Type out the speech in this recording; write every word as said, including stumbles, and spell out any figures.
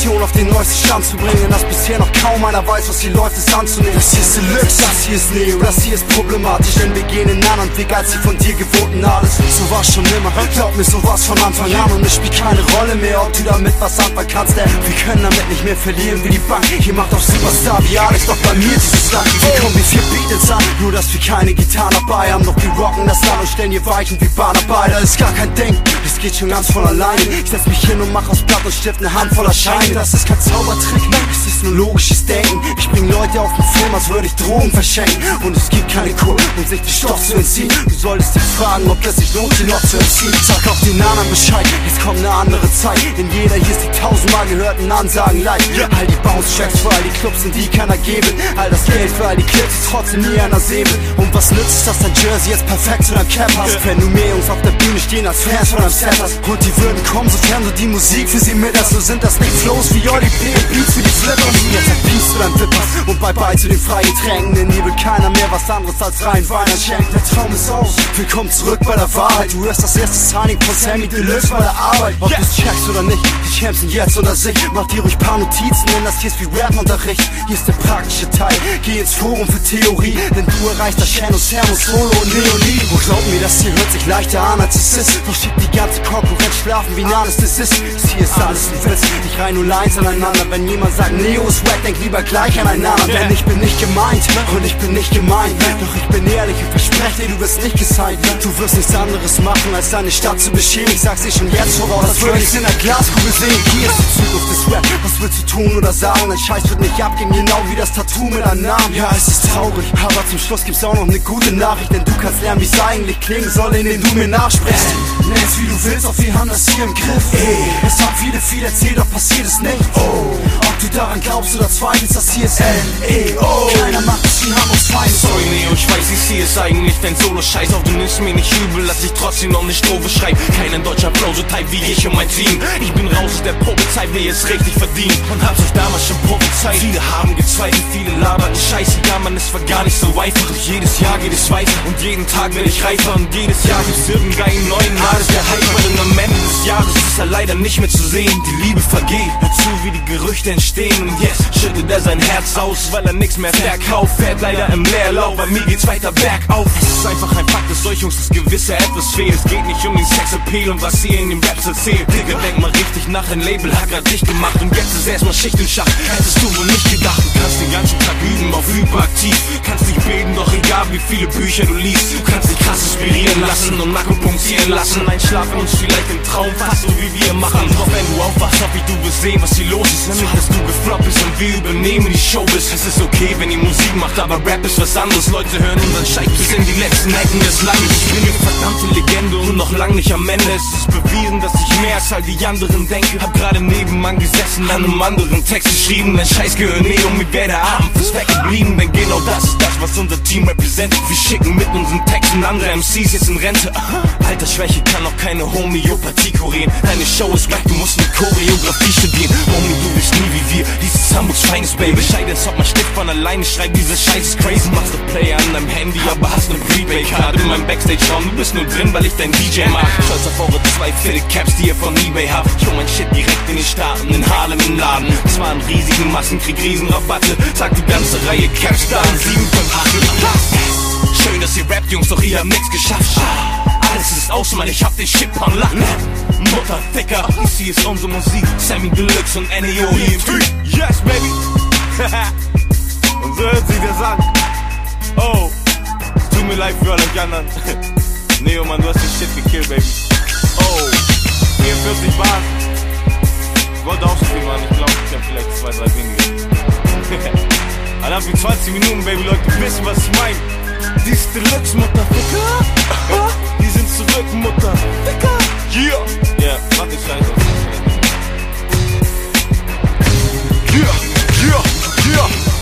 Generation auf den neuesten Stand zu bringen, dass bisher noch kaum einer weiß, was hier läuft, ist anzunehmen. Das hier ist Deluxe, das hier ist Neo, das hier ist problematisch, denn wir gehen in einen anderen Weg als die von dir gewohnten alles. So war's schon immer, glaub mir, so war's von Anfang an und es spielt keine Rolle mehr, ob du damit was anfangen kannst, denn wir können damit nicht mehr verlieren wie die Bank. Hier macht auch Superstar wie Alex, doch bei mir dieses Land. Wir kommen wie vier Beatles an, nur dass wir keine Gitarre dabei haben, doch wir rocken das Land und stellen hier Weichen wie Bahnarbeit. Da ist gar kein Ding, es geht schon ganz von alleine. Ich setz mich hin und mach aus Blatt und Stift eine Handvoller Scheine. Das ist kein Zaubertrick, es ist nur logisches Denken. Ich bring Leute auf den Film, als würde ich Drogen verschenken. Und es gibt keine Kur, um sich den Stoff zu entziehen. Du solltest dich fragen, ob es sich lohnt, sie noch zu entziehen. Sag auf den anderen Bescheid, jetzt kommt eine andere Zeit. Denn jeder hier ist die tausendmal gehörten Ansagen leid. All die Bounce-Tracks für all die Clubs, in die keiner geben. All das Geld für all die Clips, die trotzdem nie einer sehen will. Und was nützt es, dass dein Jersey jetzt perfekt zu deinem Cap hast? Wenn du mehr Jungs auf der Bühne stehen als Fans von deinem Set hast. Und die würden kommen, sofern du die Musik für sie mit hast. So sind das nicht Flows wie Olli P. und Beats für die Flippers. Jetzt sag Peace zu deinem Wippers und bye bye zu den freien Getränken. Denn hier will keiner mehr was anderes als rein Wein schenken. Der Traum ist aus, willkommen zurück bei der Wahrheit. Du hörst das erste Signing von Sammy Deluxe bei der Arbeit. Ob du's checkst oder nicht, die Champs sind jetzt unter sich. Mach dir ruhig paar Notizen, denn das hier ist wie Rap-Unterricht. Hier ist der praktische Teil, geh ins Forum für Theorie. Denn du erreichst das Shannon, Sermo, Solo und Leonie. Und glaub mir, das hier hört sich leichter an als es ist. Doch schickt die ganze Konkurrenz schlafen, wie nah das ist. Das hier ist alles ein Witz, ich reih nur Lines aneinander. Wenn jemand sagt, Neo ist wack, denk lieber gleich aneinander. Denn ich bin nicht gemeint und ich bin nicht gemein. Doch ich bin ehrlich und verspreche dir, du wirst nicht gesigned. Du wirst nichts anderes machen, als deine Stadt zu beschämen. Ich sag's dir schon jetzt voraus, als würde ich's in der Glaskugel sehen. Hier ist die Zukunft des Rap, was willst du tun oder sagen? Dein Scheiß wird nicht abgehen, genau wie das Tattoo mit einem Namen. Ja, es ist traurig, aber zum Schluss gibt's auch noch eine gute Nachricht. Denn du kannst lernen, wie's eigentlich klingen soll, indem du mir nachsprichst. Nenn's wie du willst, auch wir haben das hier im Griff. Ey, es haben viele viel erzählt, doch passiert es nicht. Oh, ob du daran glaubst oder zweifelst, das hier ist L E O. Keiner macht es wie Hamburgs Feind. Sorry Neo, ich weiß, ich sehe es eigentlich dein Solo-Scheiß auf. Du nimmst mir nicht übel, dass ich trotzdem noch eine Strophe schreib. Kein deutscher Flow so tight wie ich und mein Team. Ich bin raus aus der Probezeit, wer es richtig verdient. Und hab's euch damals schon prophezeit. Viele haben gezweifelt, viele laberten Scheiße. Ja man, es war gar nicht so einfach. Doch jedes Jahr geht es weiter und jeden Tag werde ich reifer. Und jedes Jahr gibt's irgendeinen neuen Mal ist der Hyper. Und am Ende des Jahres ist er leider nicht mehr zu sehen. Die Liebe vergeht, hör zu wie die Gerüchte entstehen. Und jetzt schüttet er sein Herz aus, weil er nix mehr verkauft. Fährt leider im Leerlauf, bei mir geht's weiter bergauf. Es ist einfach ein Fakt, dass euch Jungs das gewisse etwas fehlt. Es geht nicht um den Sexappeal und was ihr in den Raps erzählt. Digga, denk mal richtig nach, ein Label hat grad dich gemacht. Und jetzt ist erstmal Schicht im Schacht, hättest du wohl nicht gedacht. Du kannst den ganzen Tag üben auf hyperaktiv. Kannst nicht beten, doch egal wie viele Bücher du liest. Du kannst dich krass inspirieren lassen und Nacken punktieren lassen. Einschlafen uns vielleicht im Traum, fast so wie wir machen. Doch wenn du aufwachst, hoffe ich, du wirst sehen, was hier los ist. Nämlich, dass du gefloppt bist und wir übernehmen die Showbiz. Es ist okay, wenn ihr Musik macht, aber Rap ist was anderes. Leute hören unseren Scheiß bis in die letzten Ecken des Landes. Ich bin eine verdammte Legende und noch lang nicht am Ende. Es ist bewiesen, dass ich mehr als all die anderen denke. Hab gerade neben Mann gesessen, an einem anderen Text geschrieben. Dein Scheiß gehört nie und mir wäre der Abend fürs weggeblieben. Denn genau das ist das, was unser Team repräsentiert. Wir schicken mit unseren Texten andere M Cs jetzt in Rente. Altersschwäche kann auch keine Homöopathie kurieren. Deine Show ist wack, du musst mit Choreografie studieren. Homie, du bist nie wie wir, dies ist Hamburgs feines Baby. Bescheid, als ob man Stift von alleine schreibt, diese Scheiß ist crazy. Machst du Player an deinem Handy, aber hast ne Prepaid-Card in meinem Backstage-Raum. Du bist nur drin, weil ich dein D J mag. Stolz auf eure zwei fette Caps, die ihr von Ebay habt. Ich hol mein Shit direkt in den Staaten, in Harlem im Laden. Es waren riesigen Massen, krieg Riesenrabatte. Sag die ganze Reihe Caps da an sieben fünf acht. Schön, dass ihr rappt, Jungs, doch ihr habt nix geschafft. Alles ist aus, Mann, ich hab den Shit am Lachen. Mutter, Ficker, sie ist unsere Musik. Sammy Deluxe und N E O E M T. Yes, baby. Und so hört sich das an. Oh, es tut mir leid für alle anderen. Neo, Mann, du hast den Shit gekillt, baby. Oh, vierundvierzig Bahn. Ich wollte auch so viel machen, ich glaube, ich hab vielleicht zwei, drei weniger. Dann für zwanzig Minuten, baby, Leute, wissen, was ich mein. Die ist Deluxe, Mutterficker. Die sind zurück, Mutterficker. Yeah. Ja, yeah, mach den Scheiß auf. Yeah, yeah, yeah.